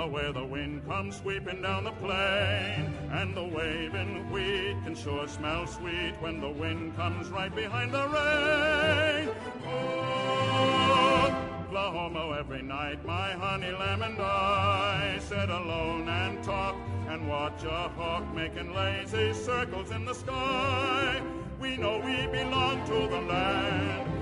where the wind comes sweeping down the plain, and the waving wheat can sure smell sweet when the wind comes right behind the rain. Oklahoma, every night my honey lamb and I sit alone and talk and watch a hawk making lazy circles in the sky. We know we belong to the land